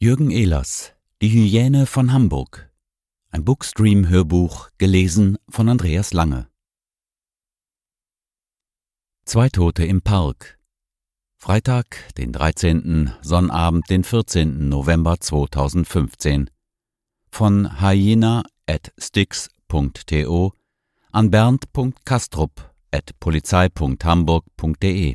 Jürgen Ehlers, Die Hyäne von Hamburg. Ein Bookstream-Hörbuch, gelesen von Andreas Lange. 2 Tote im Park. Freitag, den 13., Sonnabend, den 14. November 2015. Von hyena@styx.to an bernd.kastrup@polizei.hamburg.de.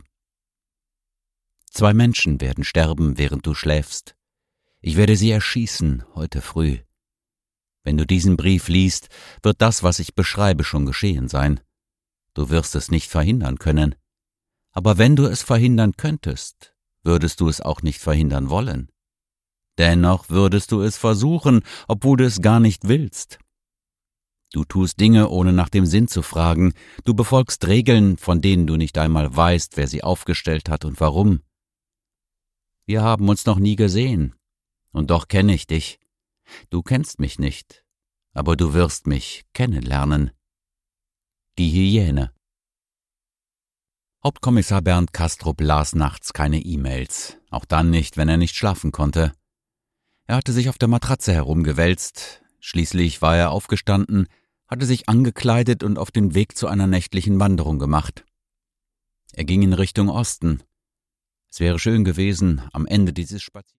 2 Menschen werden sterben, während du schläfst. Ich werde sie erschießen, heute früh. Wenn du diesen Brief liest, wird das, was ich beschreibe, schon geschehen sein. Du wirst es nicht verhindern können. Aber wenn du es verhindern könntest, würdest du es auch nicht verhindern wollen. Dennoch würdest du es versuchen, obwohl du es gar nicht willst. Du tust Dinge, ohne nach dem Sinn zu fragen. Du befolgst Regeln, von denen du nicht einmal weißt, wer sie aufgestellt hat und warum. Wir haben uns noch nie gesehen. Und doch kenne ich dich. Du kennst mich nicht, aber du wirst mich kennenlernen. Die Hyäne. Hauptkommissar Bernd Kastrup las nachts keine E-Mails, auch dann nicht, wenn er nicht schlafen konnte. Er hatte sich auf der Matratze herumgewälzt, schließlich war er aufgestanden, hatte sich angekleidet und auf den Weg zu einer nächtlichen Wanderung gemacht. Er ging in Richtung Osten. Es wäre schön gewesen, am Ende dieses Spaziergangs